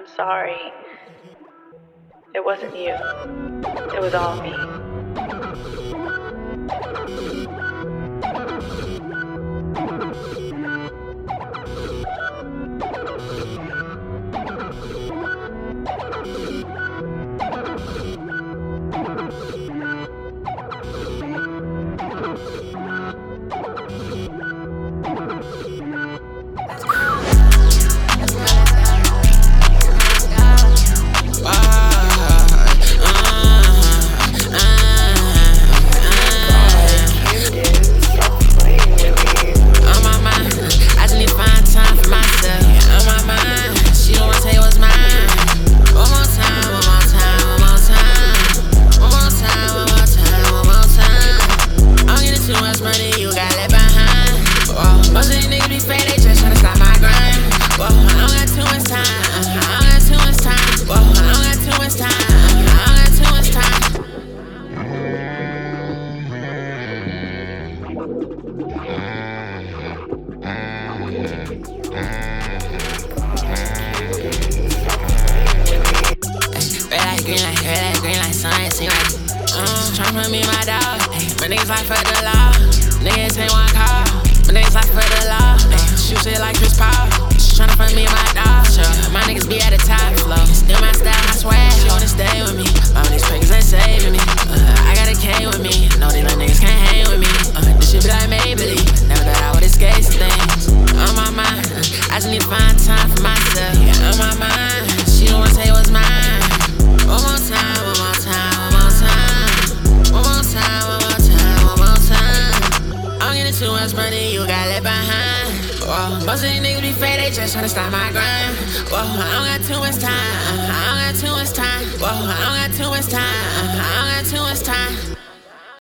I'm sorry. It wasn't you. It was all me. Tryna me my dog. My niggas like for the law. Niggas ain't one call. My niggas like for the law. Shoot shit like Chris Paul. Tryna fuck me my dog. Sure. My niggas be at the top flow. Still my style, I swear. She wanna stay with me. All these pickers ain't saving me. I got a K with me. No, these little niggas can't hang with me. This shit be like Maybelline. Never thought I would escape some things. On my mind, I just need to find time for myself. Yeah, on my mind, she don't wanna say what's mine. One more time, one more time, one more time. One more time, one more time, one more time. I'm getting too much money, you got left behind. Whoa. Most of these niggas be fake, they just tryna stop my grind. Whoa, I don't got too much time. I don't got too much time. Whoa, I don't got too much time. I don't got too much time.